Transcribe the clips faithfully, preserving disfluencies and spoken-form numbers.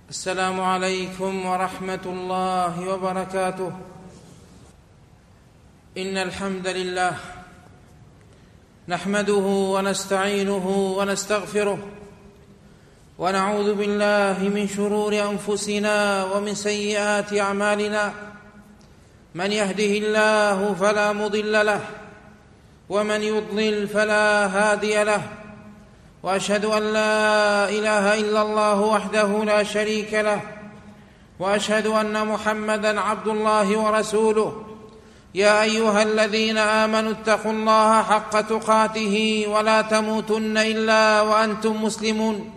السلام عليكم ورحمة الله وبركاته. إن الحمد لله نحمده ونستعينه ونستغفره، ونعوذ بالله من شرور أنفسنا ومن سيئات أعمالنا. من يهده الله فلا مضل له، ومن يضلل فلا هادي له، وأشهد أن لا إله إلا الله وحده لا شريك له، وأشهد أن محمدًا عبد الله ورسوله. يا أيها الذين آمنوا اتقوا الله حق تقاته ولا تموتن إلا وأنتم مسلمون.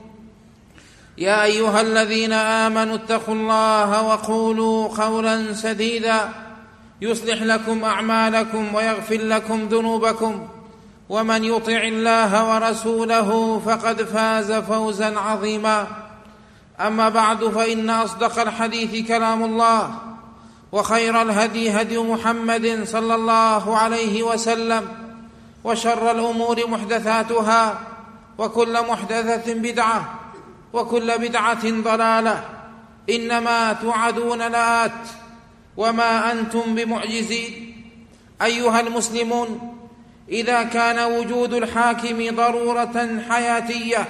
يا أيها الذين آمنوا اتقوا الله وقولوا قولا سديدا يصلح لكم أعمالكم ويغفر لكم ذنوبكم، ومن يطع الله ورسوله فقد فاز فوزا عظيما. أما بعد، فإن أصدق الحديث كلام الله، وخير الهدي هدي محمد صلى الله عليه وسلم، وشر الأمور محدثاتها، وكل محدثة بدعة، وكل بدعة ضلالة. إنما توعدون لآت وما أنتم بمعجزين. أيها المسلمون، إذا كان وجود الحاكم ضرورة حياتية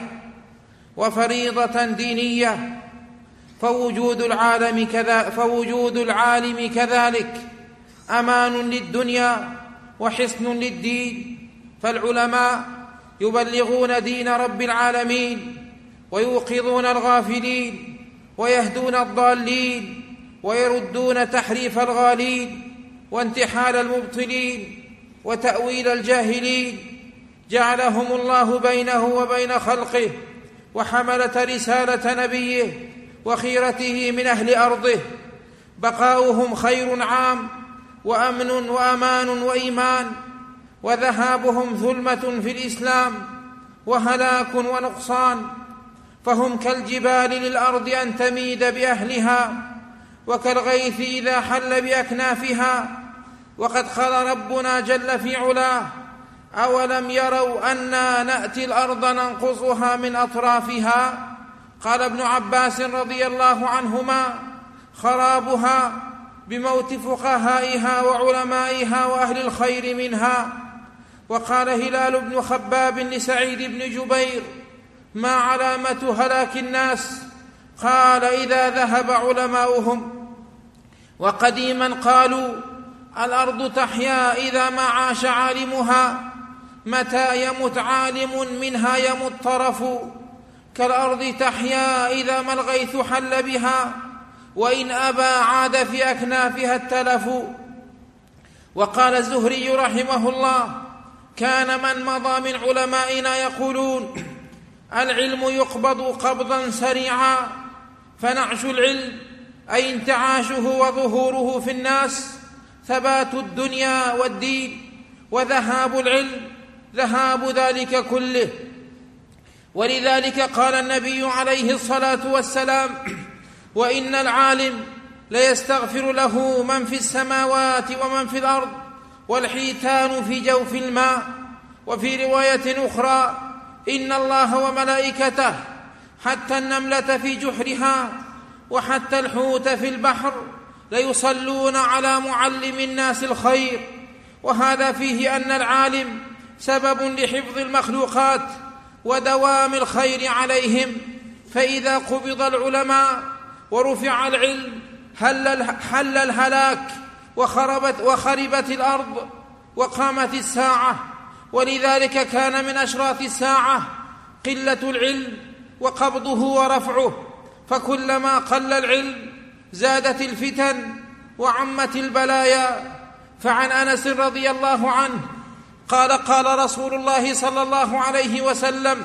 وفريضة دينية، فوجود العالم كذا فوجود العالم كذلك أمان للدنيا وحصن للدين. فالعلماء يبلغون دين رب العالمين، ويوقظون الغافلين، ويهدون الضالين، ويردون تحريف الغالين وانتحال المبطلين وتأويل الجاهلين. جعلهم الله بينه وبين خلقه وحملة رسالة نبيه وخيرته من أهل أرضه. بقاؤهم خير عام وأمن وأمان وإيمان، وذهابهم ظلمة في الإسلام وهلاك ونقصان. فهم كالجبال للأرض أن تميد بأهلها، وكالغيث إذا حل بأكنافها. وقد قال ربنا جل في علاه: أولم يروا أنا نأتي الأرض ننقصها من أطرافها. قال ابن عباس رضي الله عنهما: خرابها بموت فقهائها وعلمائها وأهل الخير منها. وقال هلال بن خباب لسعيد بن جبير: ما علامة هلاك الناس؟ قال: إذا ذهب علماؤهم. وقديما قالوا: الأرض تحيا إذا ما عاش عالمها، متى يمت عالم منها يمت طرف. كالأرض تحيا إذا ما الغيث حل بها، وإن أبى عاد في أكنافها التلف. وقال الزهري رحمه الله: كان من مضى من علمائنا يقولون: العلم يقبض قبضا سريعا. فنعش العلم أي انتعاشه وظهوره في الناس ثبات الدنيا والدين، وذهاب العلم ذهاب ذلك كله. ولذلك قال النبي عليه الصلاة والسلام: وإن العالم ليستغفر له من في السماوات ومن في الأرض، والحيتان في جوف الماء. وفي رواية أخرى: إن الله وملائكته حتى النملة في جحرها وحتى الحوت في البحر ليصلون على معلم الناس الخير. وهذا فيه أن العالم سبب لحفظ المخلوقات ودوام الخير عليهم. فإذا قبض العلماء ورفع العلم حل الهلاك وخربت, وخربت الأرض وقامت الساعة. ولذلك كان من أشراط الساعة قلة العلم وقبضه ورفعه، فكلما قل العلم زادت الفتن وعمت البلايا. فعن أنس رضي الله عنه قال: قال رسول الله صلى الله عليه وسلم: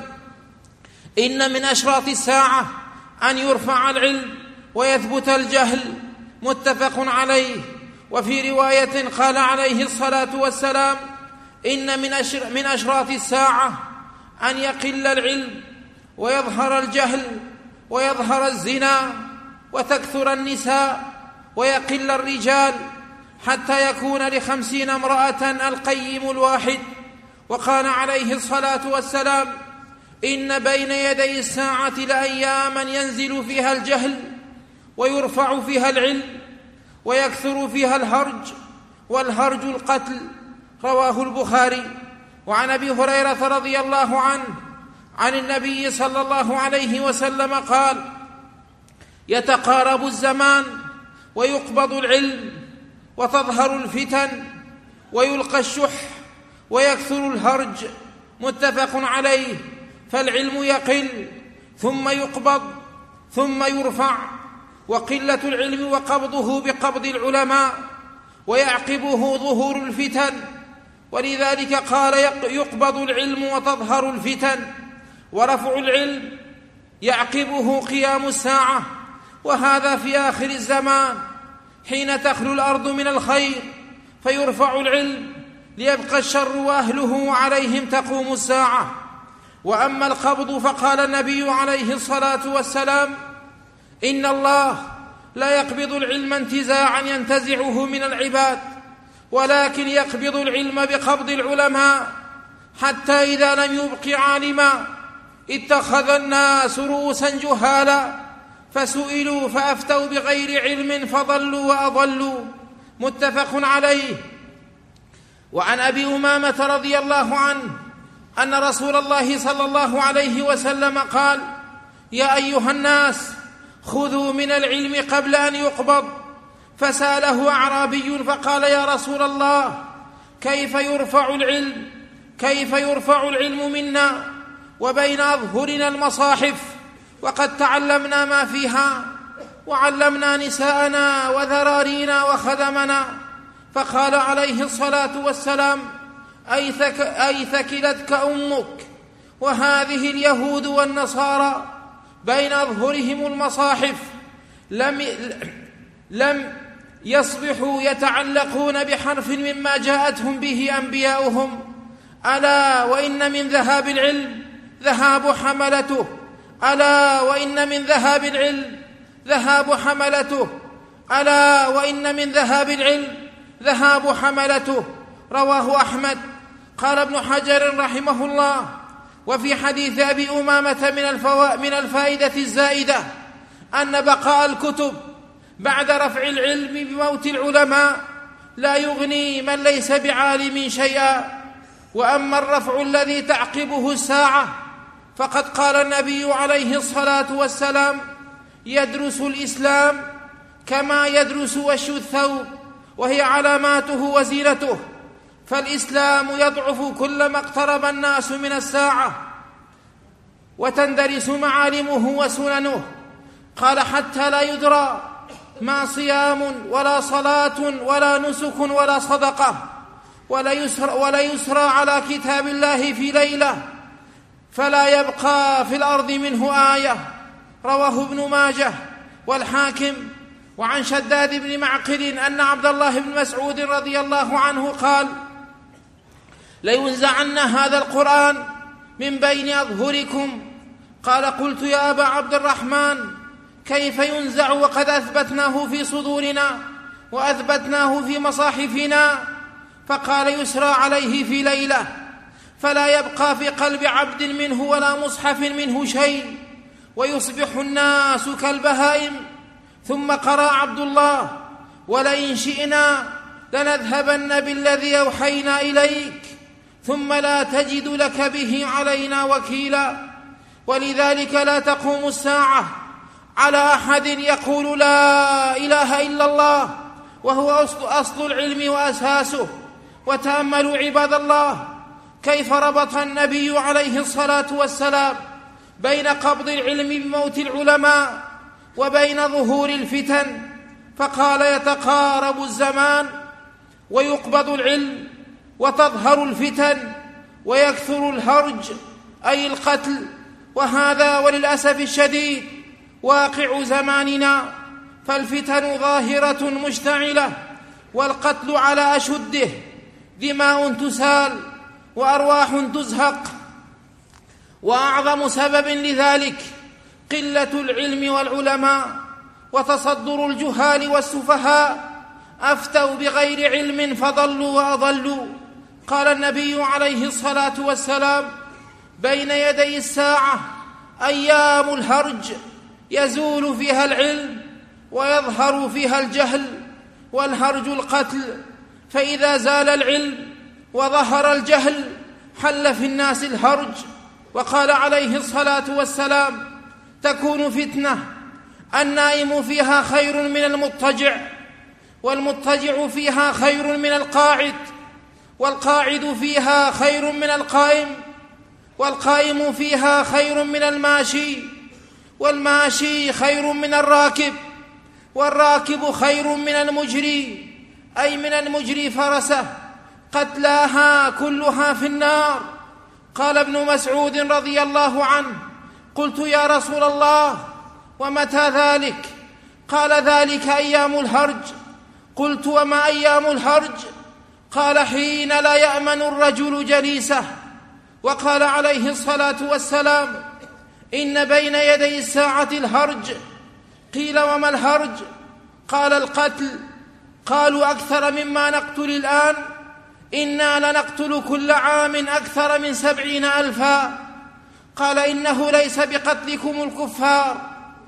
إن من أشراط الساعة أن يرفع العلم ويثبت الجهل. متفق عليه. وفي رواية قال عليه الصلاة والسلام: إن من, أشر من أشراط الساعة أن يقل العلم ويظهر الجهل ويظهر الزنا وتكثر النساء ويقل الرجال، حتى يكون لخمسين امرأة القيم الواحد. وقال عليه الصلاة والسلام: إن بين يدي الساعة لأياما ينزل فيها الجهل ويرفع فيها العلم ويكثر فيها الهرج، والهرج القتل. رواه البخاري. وعن أبي هريرة رضي الله عنه عن النبي صلى الله عليه وسلم قال: يتقارب الزمان ويقبض العلم وتظهر الفتن ويلقى الشح ويكثر الهرج. متفق عليه. فالعلم يقل ثم يقبض ثم يرفع، وقلة العلم وقبضه بقبض العلماء، ويعقبه ظهور الفتن. ولذلك قال: يقبض العلم وتظهر الفتن، ورفع العلم يعقبه قيام الساعة. وهذا في آخر الزمان حين تخلو الأرض من الخير فيرفع العلم ليبقى الشر وأهله وعليهم تقوم الساعة. وأما القبض فقال النبي عليه الصلاة والسلام: إن الله لا يقبض العلم انتزاعا ينتزعه من العباد، ولكن يقبض العلم بقبض العلماء، حتى إذا لم يبق عالما اتخذ الناس رؤوسا جهالا فسئلوا فأفتوا بغير علم فضلوا وأضلوا. متفق عليه. وعن أبي أمامة رضي الله عنه أن رسول الله صلى الله عليه وسلم قال: يا أيها الناس خذوا من العلم قبل أن يقبض. فسأله أعرابي فقال: يا رسول الله، كيف يرفع العلم كيف يرفع العلم منا وبين أظهرنا المصاحف وقد تعلمنا ما فيها وعلمنا نساءنا وذرارينا وخدمنا؟ فقال عليه الصلاة والسلام: أي, ثك أي ثكلتك أمك. وهذه اليهود والنصارى بين أظهرهم المصاحف لم, لم يصبحوا يتعلقون بحرف مما جاءتهم به أنبياؤهم. ألا وإن من ذهاب العلم ذهاب حملته ألا وإن من ذهاب العلم ذهاب حملته ألا وإن من ذهاب العلم ذهاب حملته. رواه أحمد. قال ابن حجر رحمه الله: وفي حديث أبي أمامة من, الفوا... من الفائدة الزائدة أن بقاء الكتب بعد رفع العلم بموت العلماء لا يغني من ليس بعالم شيئا. وأما الرفع الذي تعقبه الساعة فقد قال النبي عليه الصلاة والسلام: يدرس الإسلام كما يدرس وش الثوب، وهي علاماته وزينته. فالإسلام يضعف كلما اقترب الناس من الساعة وتندرس معالمه وسننه. قال: حتى لا يدرى ما صيام ولا صلاة ولا نسك ولا صدقة ولا يسرى, ولا يسرى على كتاب الله في ليلة فلا يبقى في الأرض منه آية. رواه ابن ماجه والحاكم. وعن شداد بن معقل أن عبد الله بن مسعود رضي الله عنه قال: لينزعن هذا القرآن من بين أظهركم. قال: قلت: يا أبا عبد الرحمن، كيف ينزع وقد أثبتناه في صدورنا وأثبتناه في مصاحفنا؟ فقال: يسرى عليه في ليلة فلا يبقى في قلب عبد منه ولا مصحف منه شيء، ويصبح الناس كالبهائم. ثم قرأ عبد الله: ولئن شئنا لنذهبن بالذي أوحينا إليك ثم لا تجد لك به علينا وكيلا. ولذلك لا تقوم الساعة على أحد يقول لا إله إلا الله وهو أصل العلم وأساسه. وتأملوا عباد الله كيف ربط النبي عليه الصلاة والسلام بين قبض العلم بموت العلماء وبين ظهور الفتن، فقال: يتقارب الزمان ويقبض العلم وتظهر الفتن ويكثر الهرج أي القتل. وهذا وللأسف الشديد واقع زماننا، فالفتن ظاهرة مشتعلة والقتل على أشده، دماء تسال وأرواح تزهق. وأعظم سبب لذلك قلة العلم والعلماء وتصدر الجهال والسفهاء، أفتوا بغير علم فضلوا وأضلوا. قال النبي عليه الصلاة والسلام: بين يدي الساعة أيام الهرج يزول فيها العلم ويظهر فيها الجهل، والهرج القتل، فإذا زال العلم وظهر الجهل حل في الناس الهرج. وقال عليه الصلاة والسلام: تكون فتنة النائم فيها خير من المضطجع، والمضطجع فيها خير من القاعد، والقاعد فيها خير من القائم، والقائم فيها خير من الماشي، والماشي خير من الراكب، والراكب خير من المجري، أي من المجري فرسه، قتلاها كلها في النار. قال ابن مسعود رضي الله عنه: قلت يا رسول الله ومتى ذلك؟ قال: ذلك أيام الهرج. قلت: وما أيام الهرج؟ قال: حين لا يأمن الرجل جليسه. وقال عليه الصلاة والسلام: إن بين يدي الساعة الهرج. قيل: وما الهرج؟ قال: القتل. قالوا: أكثر مما نقتل الآن؟ إنا لنقتل كل عام أكثر من سبعين ألفا. قال: إنه ليس بقتلكم الكفار،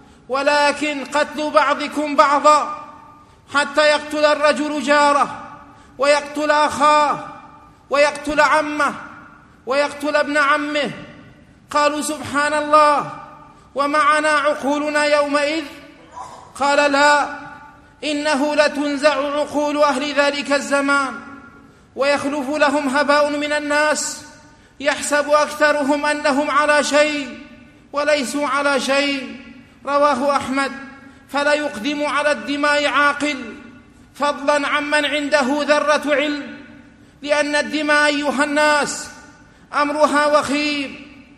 ولكن قتل بعضكم بعضا، حتى يقتل الرجل جاره، ويقتل أخاه، ويقتل عمه، ويقتل ابن عمه. قالوا: سبحان الله، ومعنا عقولنا يومئذ؟ قال: لا، إنه لتنزع عقول أهل ذلك الزمان، ويخلف لهم هباء من الناس يحسب أكثرهم أنهم على شيء وليسوا على شيء. رواه أحمد. فلا يقدم على الدماء عاقل، فضلا عمن عنده ذرة علم، لأن الدماء أيها الناس أمرها وخيم،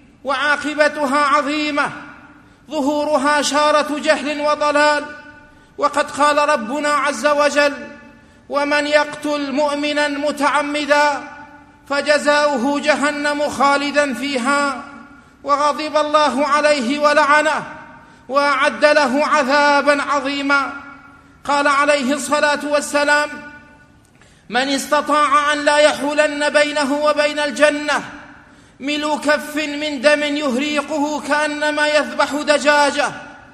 وعاقبتها عظيمة، ظهورها شارة جهل وضلال. وقد قال ربنا عز وجل: ومن يقتل مؤمنا متعمدا فجزاؤه جهنم خالدا فيها وغضب الله عليه ولعنه وأعد له عذابا عظيما. قال عليه الصلاة والسلام: من استطاع أن لا يحولن بينه وبين الجنة ملء كف من دم يهريقه كأنما يذبح دجاجة،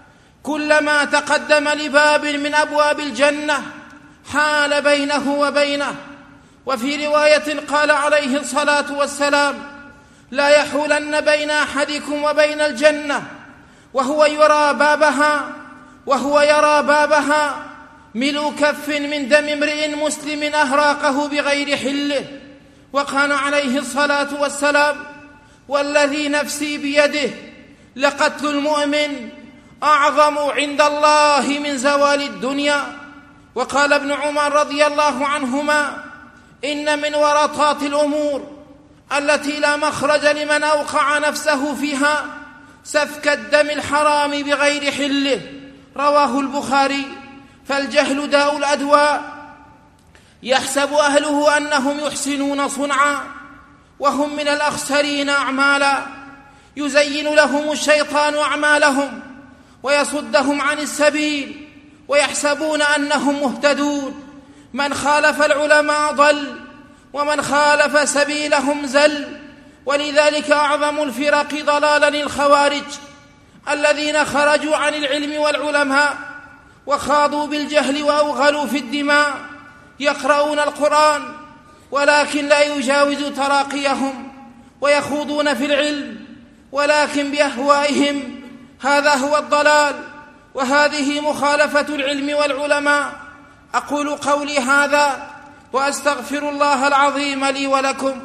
كلما تقدم لباب من أبواب الجنة حال بينه وبينه. وفي رواية قال عليه الصلاة والسلام: لا يحولن بين أحدكم وبين الجنة وهو يرى بابها وهو يرى بابها ملء كف من دم امرئ مسلم أهراقه بغير حله. وقال عليه الصلاة والسلام: والذي نفسي بيده لقتل المؤمن أعظم عند الله من زوال الدنيا. وقال ابن عمر رضي الله عنهما: إن من ورطات الأمور التي لا مخرج لمن أوقع نفسه فيها سفك الدم الحرام بغير حله. رواه البخاري. فالجهل داء الأدواء، يحسب أهله أنهم يحسنون صنعا وهم من الأخسرين أعمالا. يزين لهم الشيطان أعمالهم ويصدهم عن السبيل ويحسبون أنهم مهتدون. من خالف العلماء ضل، ومن خالف سبيلهم زل. ولذلك أعظم الفرق ضلالا الخوارج الذين خرجوا عن العلم والعلماء وخاضوا بالجهل وأوغلوا في الدماء، يقرؤون القرآن ولكن لا يجاوز تراقيهم، ويخوضون في العلم ولكن بأهوائهم. هذا هو الضلال، وهذه مخالفة العلم والعلماء. أقول قولي هذا وأستغفر الله العظيم لي ولكم.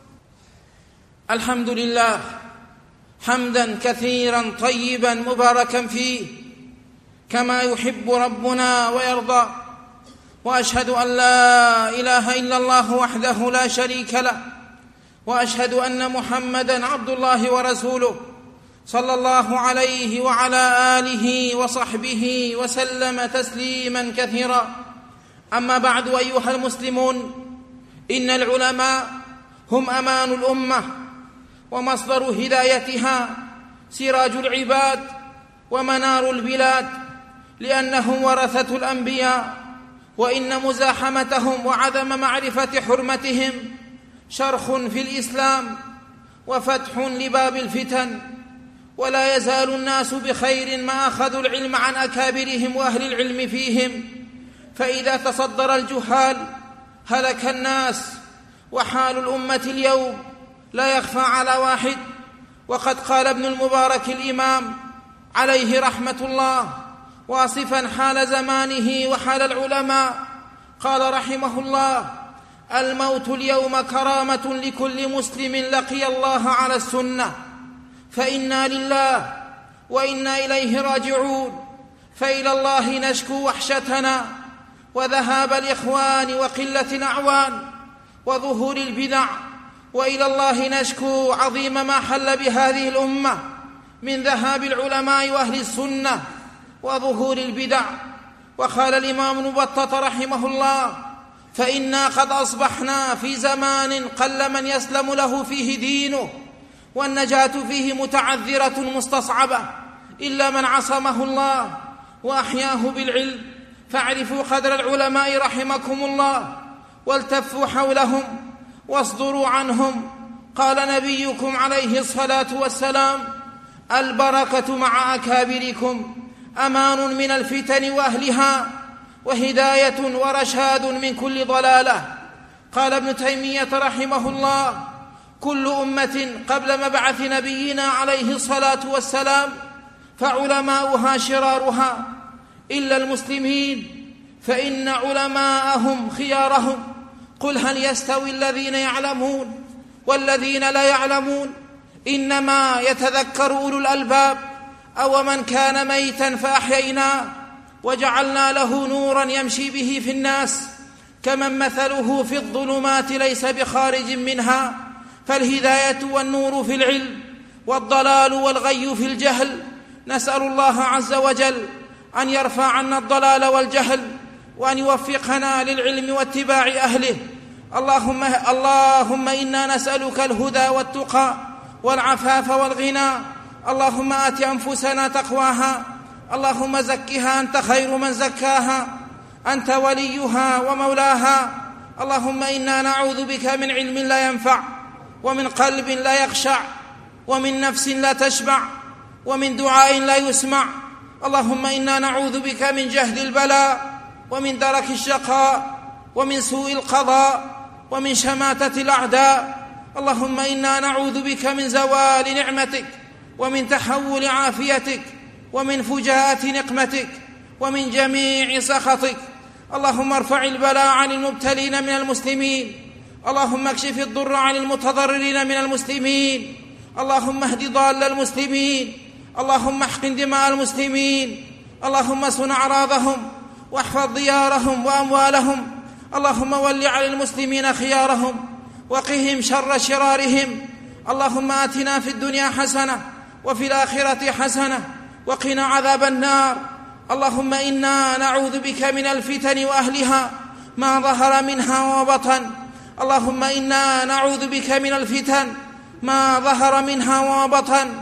الحمد لله حمدا كثيرا طيبا مباركا فيه كما يحب ربنا ويرضى. وأشهد أن لا إله إلا الله وحده لا شريك له، وأشهد أن محمدا عبد الله ورسوله صلى الله عليه وعلى آله وصحبه وسلم تسليما كثيرا. أما بعد، أيها المسلمون، إن العلماء هم أمان الأمة ومصدر هدايتها، سراج العباد ومنار البلاد، لأنهم ورثة الأنبياء، وإن مزاحمتهم وعدم معرفة حرمتهم شرخ في الإسلام وفتح لباب الفتن، ولا يزال الناس بخير ما أخذوا العلم عن أكابرهم وأهل العلم فيهم، فإذا تصدر الجهال هلك الناس. وحال الأمة اليوم لا يخفى على واحد، وقد قال ابن المبارك الإمام عليه رحمة الله واصفا حال زمانه وحال العلماء، قال رحمه الله: الموت اليوم كرامة لكل مسلم لقي الله على السنة، فإنا لله وإنا إليه راجعون، فإلى الله نشكو وحشتنا وذهاب الإخوان وقلة الأعوان وظهور البدع، وإلى الله نشكو عظيم ما حل بهذه الأمة من ذهاب العلماء وأهل السنة وظهور البدع. وقال الإمام ابن بطة رحمه الله: فإنا قد أصبحنا في زمان قل من يسلم له فيه دينه، والنجاة فيه متعذرة مستصعبة إلا من عصمه الله وأحياه بالعلم، فاعرفوا قدر العلماء رحمكم الله، والتفوا حولهم واصدروا عنهم. قال نبيكم عليه الصلاة والسلام: البركة مع أكابركم، أمان من الفتن وأهلها، وهداية ورشاد من كل ضلالة. قال ابن تيمية رحمه الله: كل أمة قبل مبعث نبينا عليه الصلاة والسلام فعلماؤها شرارها إلا المسلمين، فإن علماءهم خيارهم. قل هل يستوي الذين يعلمون والذين لا يعلمون؟ إنما يتذكر أولو الألباب. أو من كان ميتا فأحييناه وجعلنا له نورا يمشي به في الناس كمن مثله في الظلمات ليس بخارج منها. فالهداية والنور في العلم، والضلال والغي في الجهل. نسأل الله عز وجل أن يرفع عنا الضلال والجهل، وأن يوفقنا للعلم واتباع أهله. اللهم, اللهم إنا نسألك الهدى والتقى والعفاف والغنى. اللهم آت أنفسنا تقواها، اللهم زكها أنت خير من زكاها، أنت وليها ومولاها. اللهم إنا نعوذ بك من علم لا ينفع، ومن قلب لا يخشع، ومن نفس لا تشبع، ومن دعاء لا يسمع. اللهم إنا نعوذ بك من جهد البلاء، ومن درك الشقاء، ومن سوء القضاء، ومن شماتة الأعداء. اللهم إنا نعوذ بك من زوال نعمتك، ومن تحول عافيتك، ومن فجاءة نقمتك، ومن جميع سخطك. اللهم ارفع البلاء عن المبتلين من المسلمين، اللهم اكشف الضر عن المتضررين من المسلمين، اللهم اهد ضال المسلمين، اللهم احقن دماء المسلمين، اللهم صن أعراضهم واحفظ ديارهم وأموالهم. اللهم ول على المسلمين خيارهم وقهم شر شرارهم. اللهم آتنا في الدنيا حسنة وفي الآخرة حسنة وقنا عذاب النار. اللهم إنا نعوذ بك من الفتن وأهلها ما ظهر منها وبطن. اللهم إنا نعوذ بك من الفتن ما ظهر منها وبطن.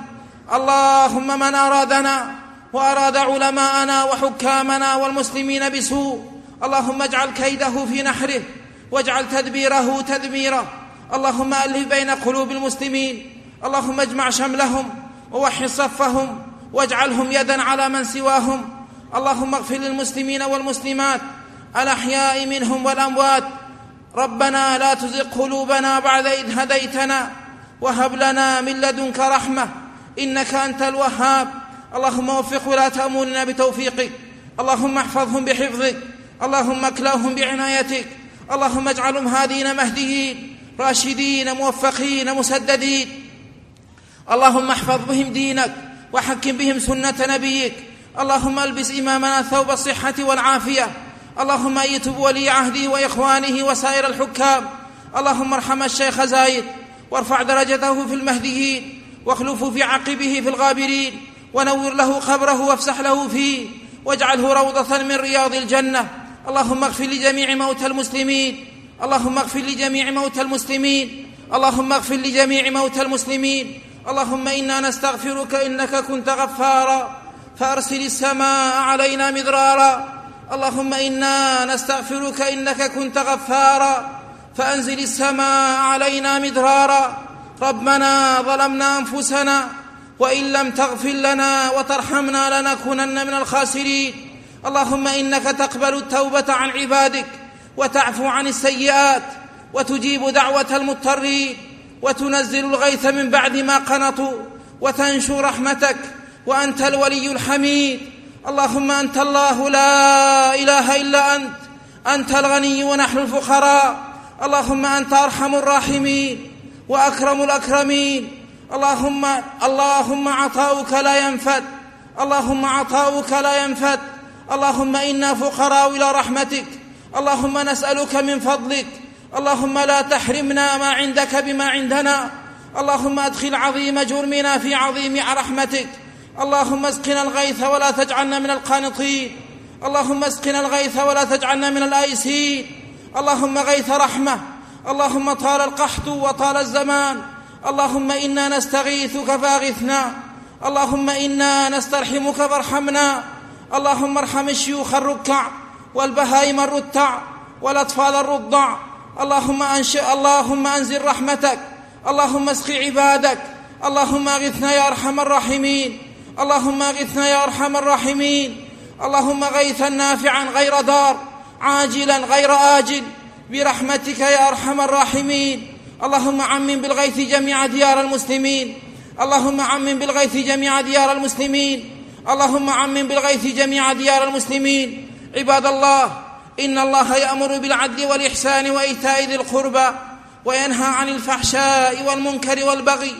اللهم من أرادنا وأراد علماءنا وحكامنا والمسلمين بسوء، اللهم اجعل كيده في نحره واجعل تدبيره تدميره. اللهم ألف بين قلوب المسلمين، اللهم اجمع شملهم ووحد صفهم واجعلهم يدا على من سواهم. اللهم اغفر للمسلمين والمسلمات الأحياء منهم والأموات. ربنا لا تزغ قلوبنا بعد إذ هديتنا وهب لنا من لدنك رحمة إنك أنت الوهاب. اللهم وفق ولاة أمورنا بتوفيقك، اللهم احفظهم بحفظك، اللهم اكلهم بعنايتك، اللهم اجعلهم هادين مهديين راشدين موفقين مسددين. اللهم احفظ بهم دينك وحكم بهم سنة نبيك. اللهم البس إمامنا ثوب الصحة والعافية. اللهم أيت بولي عهده وإخوانه وسائر الحكام. اللهم ارحم الشيخ زايد وارفع درجته في المهديين، واخلفه في عقبه في الغابرين، ونور له قبره وافسح له فيه، واجعله روضة من رياض الجنة. اللهم اغفر لجميع موتى المسلمين، اللهم اغفر لجميع موتى المسلمين، اللهم اغفر لجميع موتى المسلمين. اللهم إنا نستغفرك إنك كنت غفارا فأرسل السماء علينا مدرارا. اللهم إنا نستغفرك إنك كنت غفارا فأنزل السماء علينا مدرارا. ربنا ظلمنا أنفسنا وإن لم تغفر لنا وترحمنا لنكونن من الخاسرين. اللهم إنك تقبل التوبة عن عبادك وتعفو عن السيئات وتجيب دعوة المضطرين وتنزل الغيث من بعد ما قنطوا وتنشر رحمتك، وأنت الولي الحميد. اللهم أنت الله لا إله إلا أنت، أنت الغني ونحن الفقراء. اللهم أنت أرحم الراحمين وأكرم الأكرمين. اللهم اللهم عطاؤك لا ينفد، اللهم عطاؤك لا ينفد. اللهم إنا فقراء إلى رحمتك، اللهم نسألك من فضلك. اللهم لا تحرمنا ما عندك بما عندنا. اللهم أدخل عظيم جرمنا في عظيم رحمتك. اللهم اسقنا الغيث ولا تجعلنا من القانطين. اللهم اسقنا الغيث ولا تجعلنا من الآيسين. اللهم غيث رحمة. اللهم طال القحط وطال الزمان. اللهم إنا نستغيثك فاغثنا. اللهم إنا نسترحمك فارحمنا. اللهم ارحم الشيوخ الركع والبهائم الرتع والأطفال الرضع. اللهم أنشئ اللهم أنزل رحمتك. اللهم اسق عبادك. اللهم اغثنا يا أرحم الراحمين. اللهم اغثنا يا أرحم الراحمين. اللهم غيثا نافعا غير ضار، عاجلا غير آجل، برحمتك يا أرحم الراحمين. اللهم عمم بالغيث جميع ديار المسلمين. اللهم عمم بالغيث جميع ديار المسلمين. اللهم عمم بالغيث جميع ديار المسلمين. عباد الله، إن الله يأمر بالعدل والإحسان وإيتاء ذي القربى وينهى عن الفحشاء والمنكر والبغي،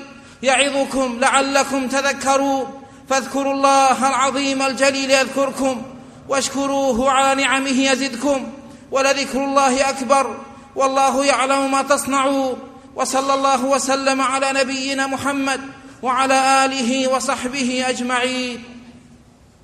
يعظكم لعلكم تذكرون. فاذكروا الله العظيم الجليل يذكركم، واشكروه على نعمه يزدكم، ولذكر الله أكبر، والله يعلم ما تصنعون. وصلى الله وسلم على نبينا محمد وعلى آله وصحبه أجمعين.